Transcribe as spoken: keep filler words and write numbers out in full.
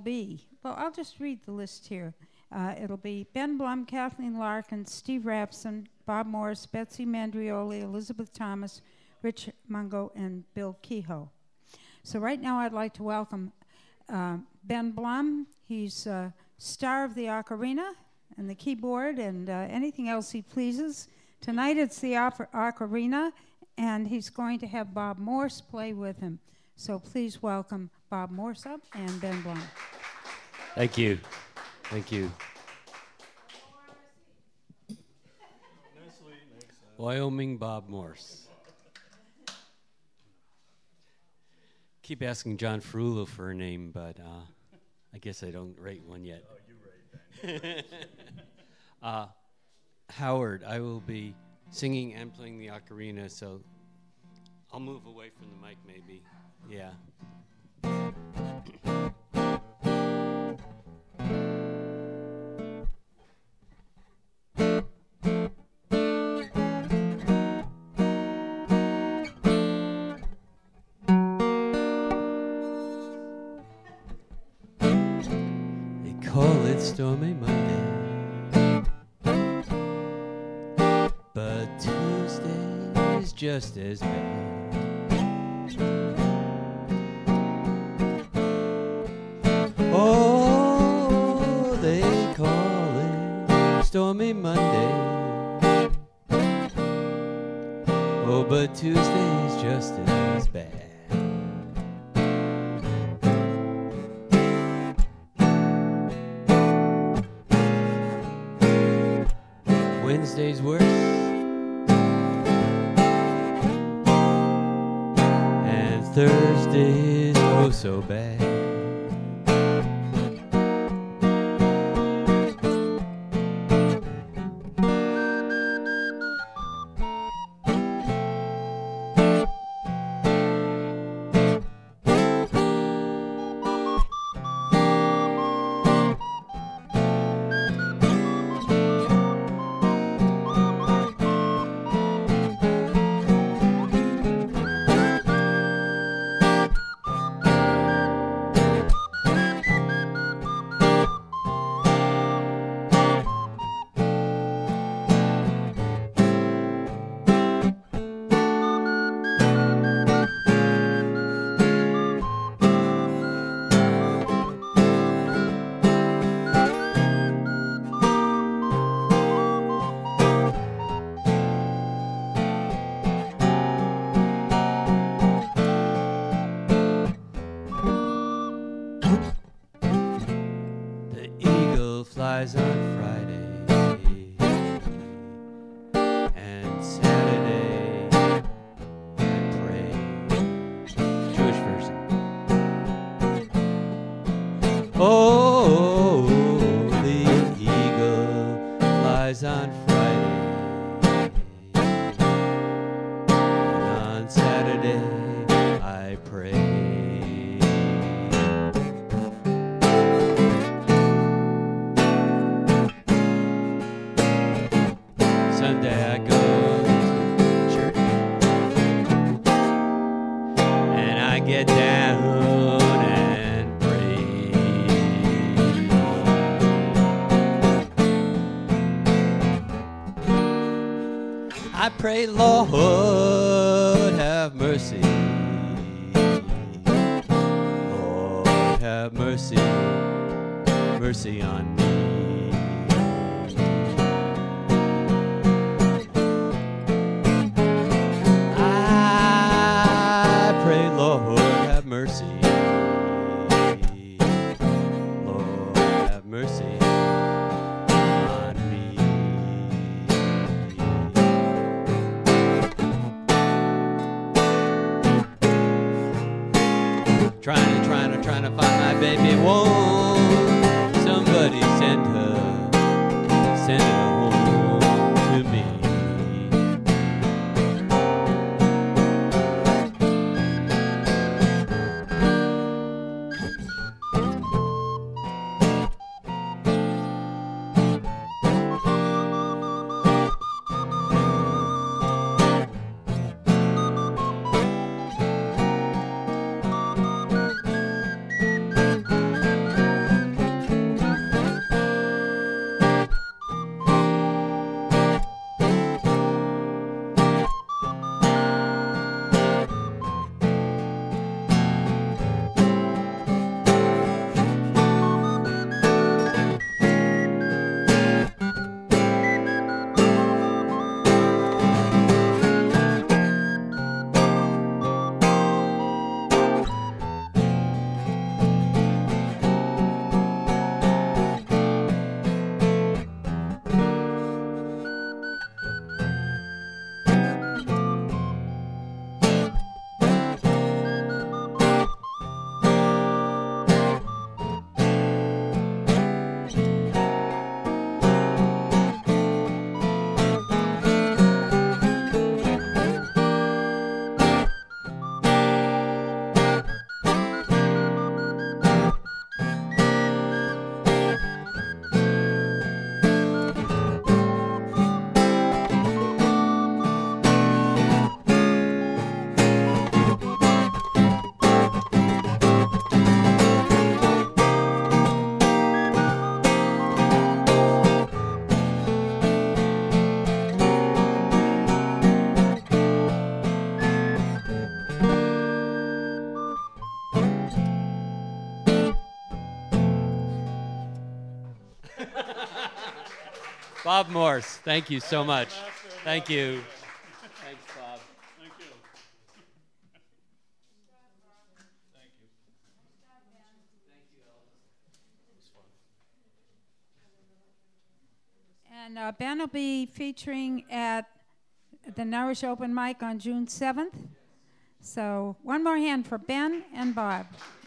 be, well, I'll just read the list here. Uh, it'll be Ben Blum, Kathleen Larkin, Steve Rapson, Bob Morris, Betsy Mandrioli, Elizabeth Thomas, Rich Mungo, and Bill Kehoe. So right now I'd like to welcome uh, Ben Blum. He's uh, star of the ocarina and the keyboard and uh, anything else he pleases. Tonight it's the opera, ocarina, and he's going to have Bob Morse play with him. So please welcome Bob Morse up and Ben Blum. Thank you. Thank you. Wyoming Bob Morse. Keep asking John Ferrulo for a name, but uh, I guess I don't rate one yet. Oh, you rate that. uh, Howard, I will be singing and playing the ocarina, so I'll move away from the mic maybe. Yeah. Call it Stormy Monday, but Tuesday is just as bad. Oh, they call it Stormy Monday, oh, but Tuesday is just as bad. Wednesday's worse, and Thursday is oh so bad. Flies on Friday and Saturday I pray. Jewish version. Oh, the eagle flies on Friday and on Saturday I pray. Sunday I go to church and I get down and pray. I pray, Lord, have mercy. Lord, have mercy, mercy on me. Lord, have mercy. Lord, have mercy on me. Trying to, trying to, trying to find my baby. Won't somebody send her, send her home to me. Bob Morse, thank you so much. Thank you. Thanks, Bob. Thank you. Thank you. And uh, Ben will be featuring at the Nourish Open Mic on June seventh. So one more hand for Ben and Bob.